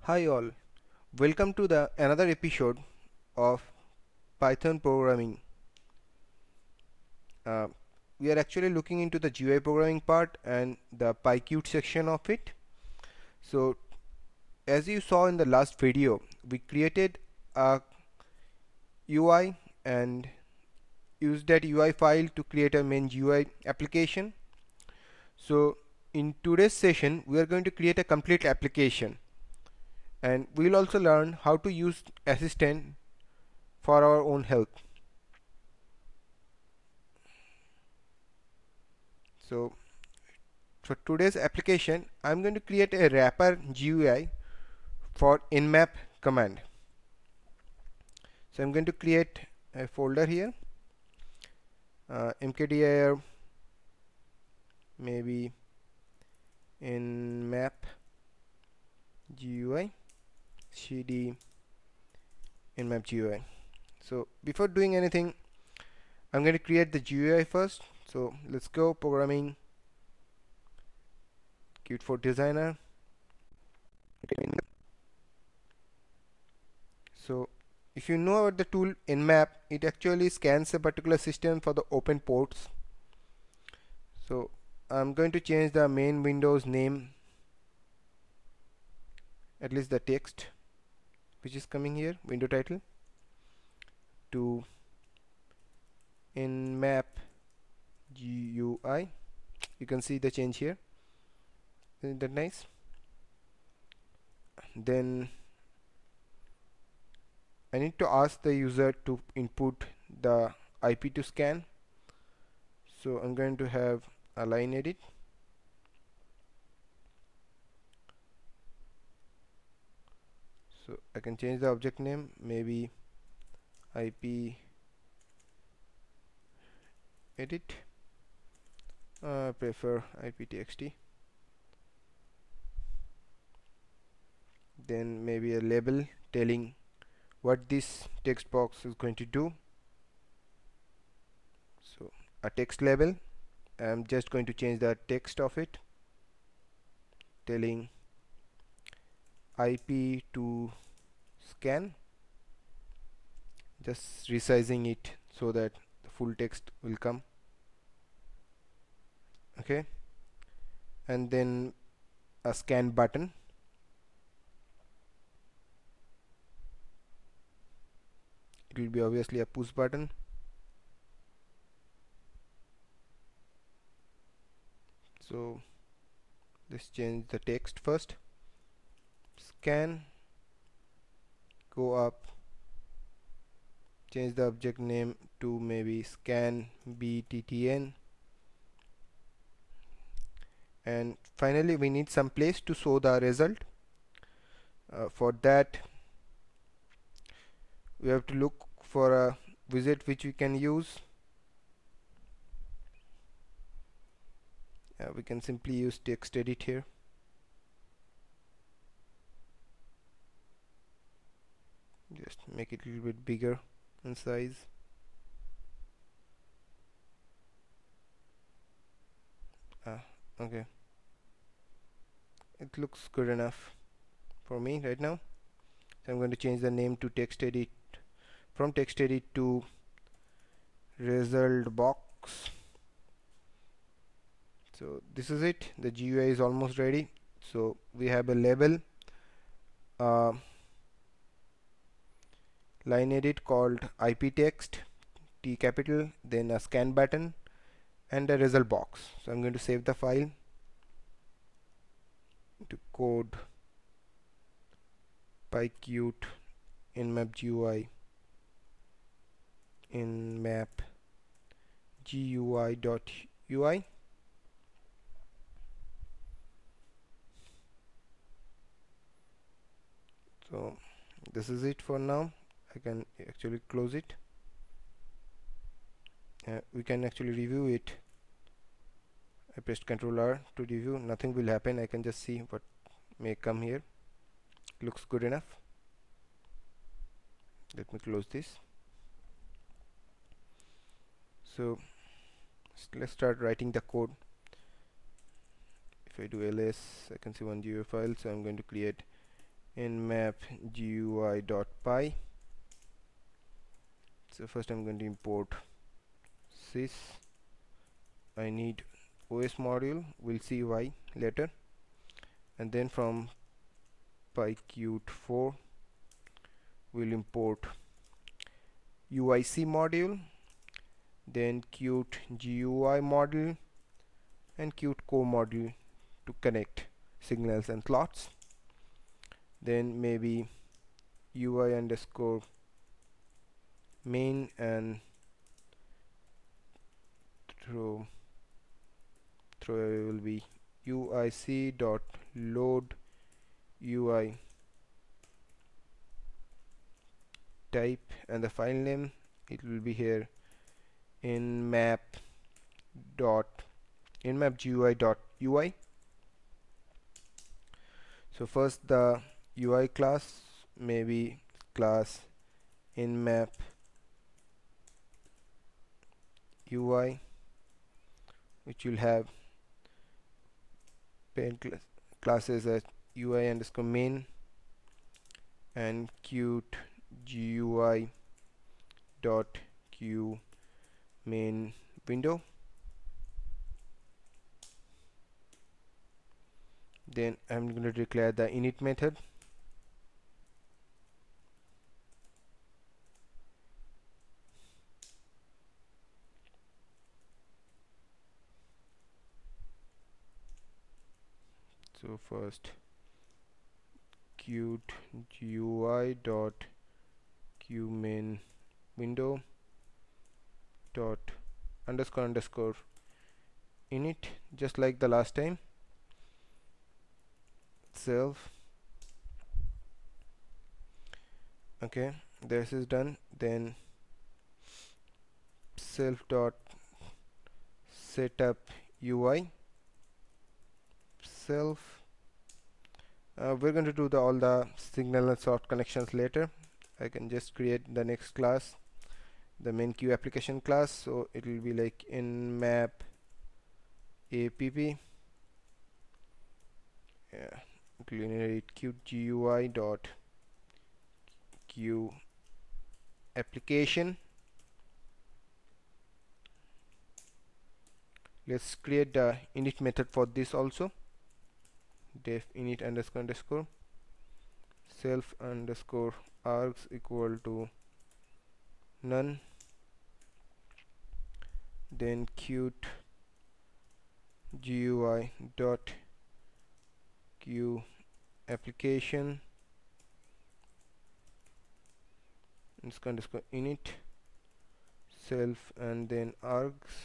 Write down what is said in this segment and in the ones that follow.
Hi all, welcome to the another episode of Python programming. Uh, we are actually looking into the GUI programming part and the PyQt section of it. So as you saw in the last video, we created a UI and used that UI file to create a main GUI application. So in today's session, we are going to create a complete application, and we will also learn how to use assistant for our own help. So for today's application, I'm going to create a wrapper GUI for nmap command. So I'm going to create a folder here, mkdir maybe nmap GUI cd nmap GUI. So before doing anything, I'm going to create the GUI first. So let's go programming Qt for designer. So if you know about the tool nmap, it actually scans a particular system for the open ports. So I'm going to change the main window's name, at least the text which is coming here, window title, to nmap GUI. You can see the change here. Isn't that nice? Then I need to ask the user to input the IP to scan. So I'm going to have a line edit. So I can change the object name, maybe IP edit. I prefer iptxt. Then maybe a label telling what this text box is going to do. So a text label, I'm just going to change the text of it, telling IP to scan, just resizing it so that the full text will come. Okay, and then a scan button. It will be obviously a push button. So let's change the text first. Scan, go up, change the object name to maybe scan bttn, and finally we need some place to show the result. For that we have to look for a widget which we can use. We can simply use text edit here. Just make it a little bit bigger in size. Okay, it looks good enough for me right now. So I'm going to change the name to text edit, from text edit to result box. So this is it, the GUI is almost ready. So we have a label, line edit called IP text, T capital, then a scan button and a result box. So I'm going to save the file to code pyqt nmap GUI nmap GUI.ui. So this is it for now. I can actually close it. We can actually review it. I pressed Ctrl R to review. Nothing will happen. I can just see what may come here. Looks good enough. Let me close this. So let's start writing the code. If I do ls, I can see one GUI file. So I'm going to create in map GUI.py. So first I'm going to import sys. I need OS module, we'll see why later. And then from pyqt4 we'll import UIC module, then Qt GUI module and Qt core module to connect signals and slots. Then maybe UI underscore main and throw will be UIC dot load UI type, and the file name, it will be here nmap GUI dot UI. So first the UI class, maybe class nmap UI, which will have parent classes as UI underscore main and Qt GUI dot Q main window. Then I'm going to declare the init method. So first Qt GUI dot Q main window dot underscore init, just like the last time. Self. Okay, this is done. Then self dot setup UI. Self. We're going to do all the signal and sort connections later. I can just create the next class, the main queue application class. So it will be like nmap app. Yeah, it will inherit Qt GUI dot Q application. Let's create the init method for this also. Def init underscore self underscore args equal to none. Then Qt GUI dot Q application underscore init self and then args.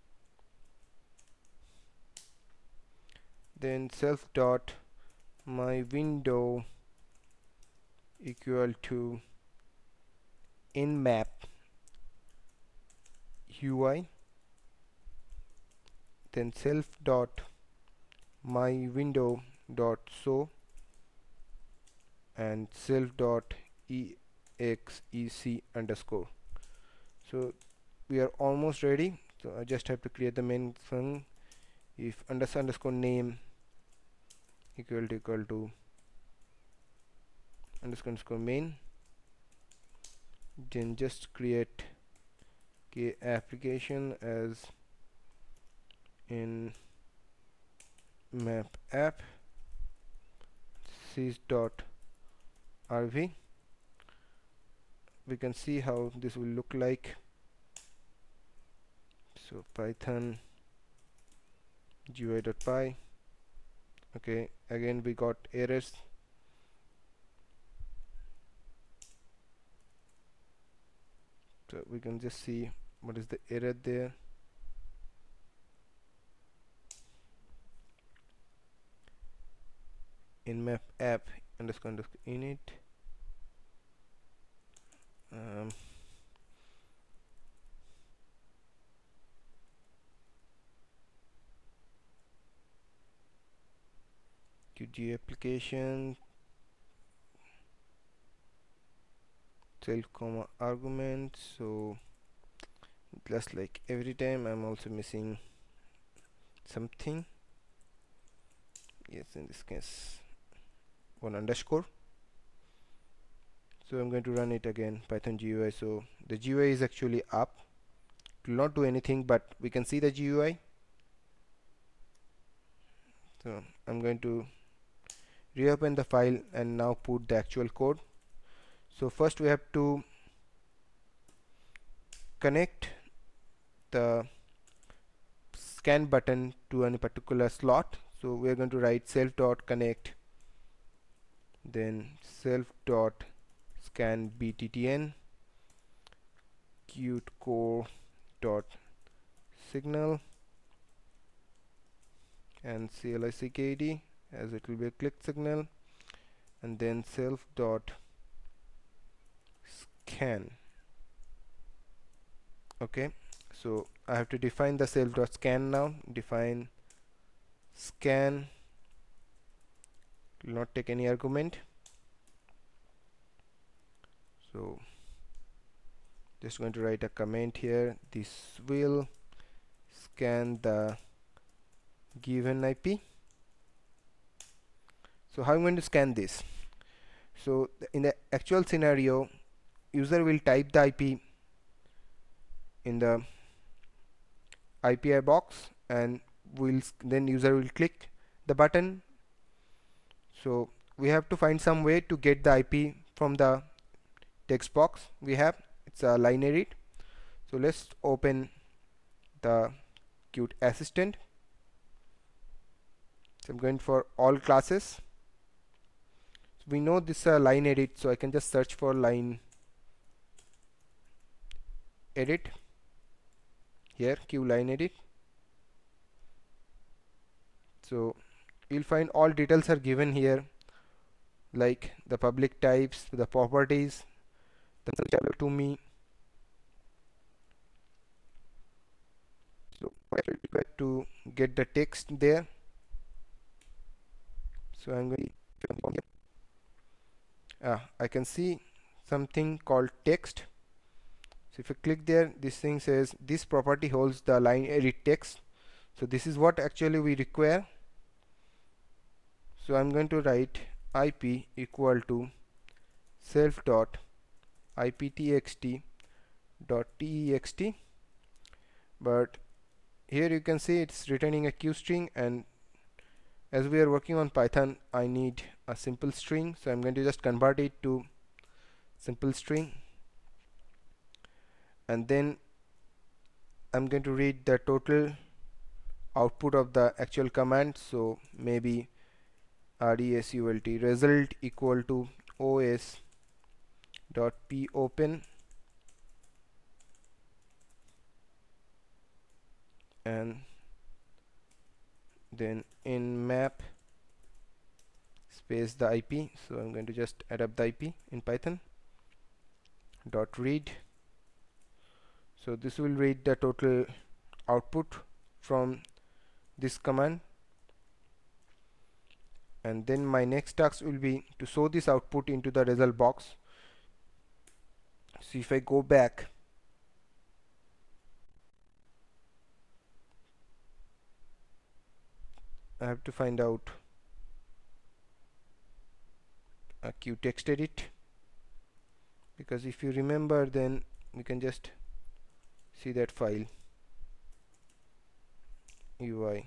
Then self dot my window equal to nmap UI. Then self dot my window dot show and self dot exec underscore. So we are almost ready. So I just have to create the main function. If underscore name equal to underscore main, then just create application as in map app sys dot rv. We can see how this will look like. So python GUI.py. Okay, again we got errors. So we can just see what is the error there. In map app underscore init. QG application self comma argument. So just like every time I'm also missing something. Yes, in this case one underscore. So I'm going to run it again, Python GUI. So the GUI is actually up. It will not do anything, but we can see the GUI. So I'm going to reopen the file and now put the actual code. So first we have to connect the scan button to any particular slot. So we are going to write self.connect, then self.scan bttn qt core dot signal and clickd, as it will be a click signal, and then self dot scan. Okay, so I have to define the self dot scan now. Define scan, will not take any argument. So just going to write a comment here. This will scan the given IP. So how I'm going to scan this? So in the actual scenario, user will type the IP in the IPI box, and then user will click the button. So we have to find some way to get the IP from the text box we have. It's a line edit. So let's open the Qt Assistant. So I'm going for all classes. So we know this is a line edit, so I can just search for line edit here, Q line edit. So you'll find all details are given here, like the public types, the properties, the to me. So I require to get the text there. So I'm going to I can see something called text. So if you click there, this thing says this property holds the line edit text. So this is what actually we require. So I'm going to write IP equal to self dot iptxt dot text, but here you can see it's returning a Q string, and as we are working on Python, I need a simple string, so I'm going to just convert it to simple string, and then I'm going to read the total output of the actual command. So maybe result equal to os dot p open, and then in map space the IP. So I'm going to just add up the IP in Python dot read. So this will read the total output from this command, and then my next task will be to show this output into the result box. So if I go back, I have to find out a QText edit, because if you remember, then we can just see that file UI.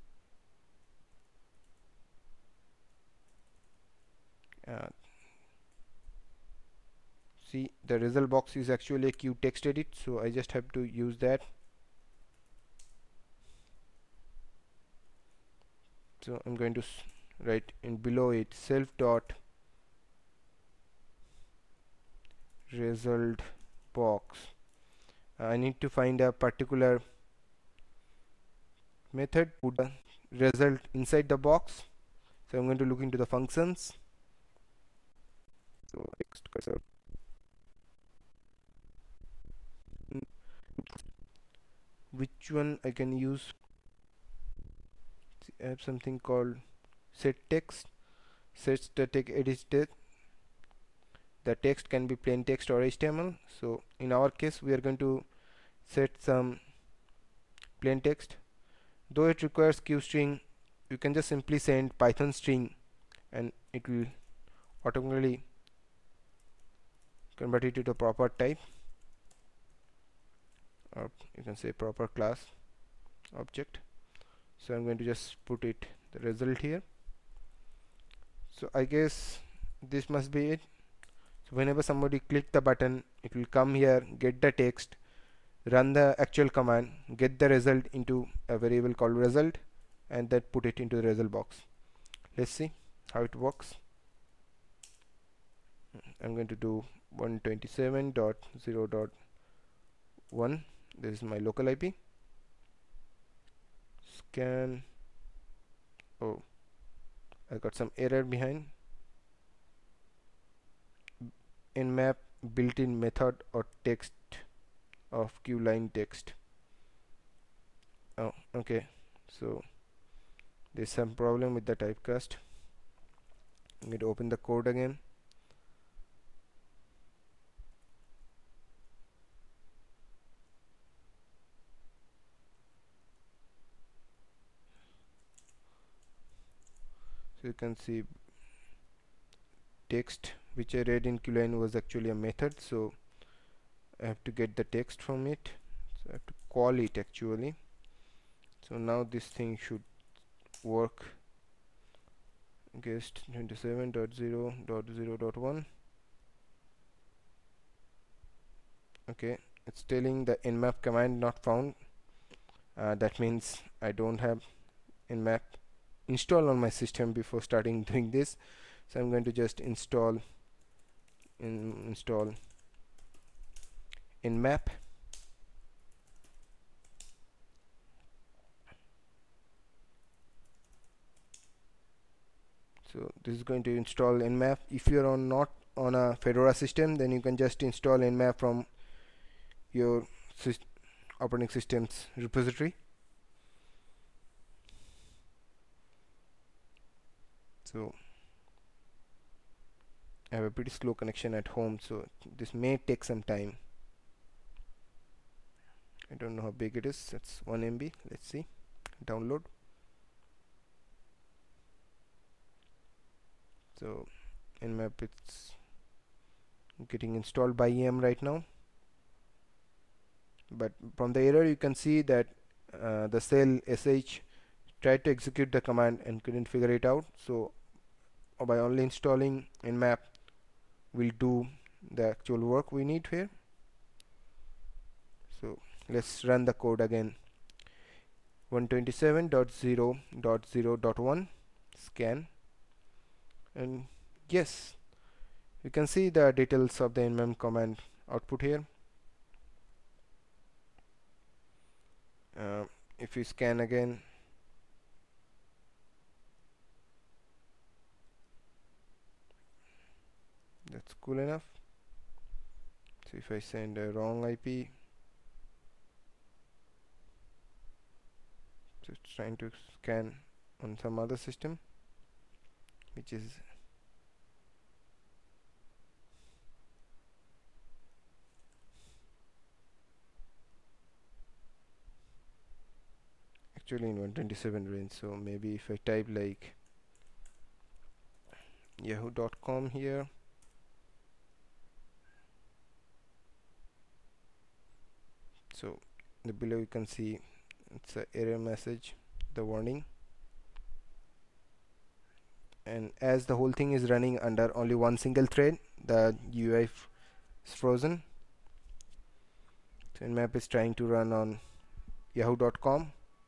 See, the result box is actually a QText edit, so I just have to use that. So I'm going to write in below it self dot result box. I need to find a particular method, put the result inside the box. So I'm going to look into the functions. So text cursor, which one I can use? I have something called set text. Sets the text edited. The text can be plain text or HTML. So in our case, we are going to set some plain text. Though it requires QString, you can just simply send 'Python' 'Python' 'string' and it will automatically convert it to a proper type, or you can say proper class object. So I'm going to just put it the result here. So I guess this must be it. So whenever somebody click the button, it will come here, get the text, run the actual command, get the result into a variable called result, and then put it into the result box. Let's see how it works. I'm going to do 127.0.1. This is my local IP. Scan. Oh, I got some error behind. Nmap built-in method or text of QLine text. Oh, okay. So there's some problem with the typecast. I'm going to open the code again. So you can see text which I read in QLine was actually a method, so I have to get the text from it. So I have to call it actually. So now this thing should work. Guest 27.0.0.1. Okay, it's telling the nmap command not found. That means I don't have nmap installed on my system before starting doing this. So I'm going to just install nmap. So this is going to install nmap. If you're not on a Fedora system, then you can just install nmap from your operating system's repository. So I have a pretty slow connection at home, so this may take some time. I don't know how big it is. It's 1 MB. Let's see. Download. So nmap, it's getting installed by EM right now. But from the error you can see that the cell sh tried to execute the command and couldn't figure it out. So by only installing nmap will do the actual work we need here. So let's run the code again. 127.0.0.1 scan, and yes, you can see the details of the nmap command output here. If you scan again, that's cool enough. So if I send a wrong IP, so it's trying to scan on some other system, which is actually in 127 range. So maybe if I type like yahoo.com here, so the below you can see it's a error message, the warning, and as the whole thing is running under only one single thread, the UI is frozen. So nmap is trying to run on yahoo.com.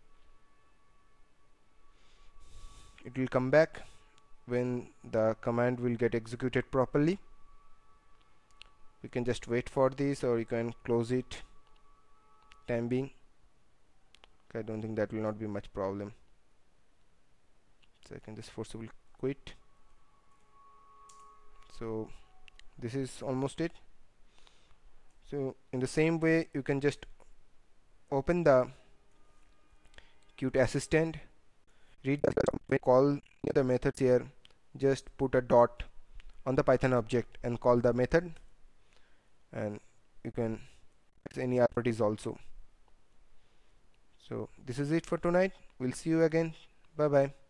It will come back when the command will get executed properly. You can just wait for this, or you can close it time being. I don't think that will not be much problem. So I can just forcibly quit. So this is almost it. So in the same way, you can just open the Qt assistant, read the call the methods here, just put a dot on the Python object and call the method, and you can any properties also. So this is it for tonight. We'll see you again. Bye bye.